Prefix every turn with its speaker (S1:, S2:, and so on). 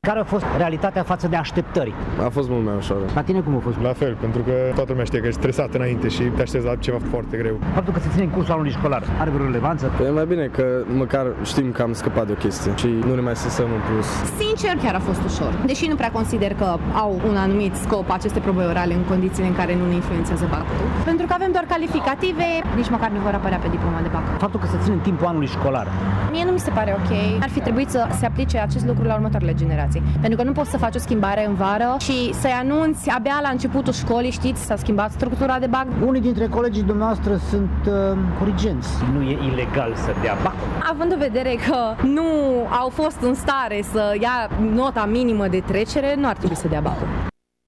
S1: Care a fost realitatea față de așteptări?
S2: A fost mult mai ușor.
S1: La tine cum a fost?
S3: La fel, pentru că toată lumea știe că ești stresat înainte și te aștepți la ceva foarte greu.
S1: Faptul că se ține în cursul anului școlar are vreo relevanță?
S2: E mai bine că măcar știm că am scăpat de o chestie și nu ne mai stresăm în plus.
S4: Sincer, chiar a fost ușor. Deși nu prea consider că au un anumit scop aceste probe orale în condițiile în care nu ne influențează bacul. Pentru că avem doar calificative, nici măcar nu vor apărea pe diploma de bac.
S1: Faptul că se ține în timpul anului școlar.
S4: Mie nu mi se pare ok. Ar fi trebuit să se aplice acest lucru la următoarele generații. Pentru că nu poți să faci o schimbare în vară și să-i anunți abia la începutul școlii, știți, s-a schimbat structura de bac.
S1: Unii dintre colegii dumneavoastră sunt corigenți. Nu e ilegal să dea bacul.
S4: Având în vedere că nu au fost în stare să ia nota minimă de trecere, nu ar trebui să dea bacul.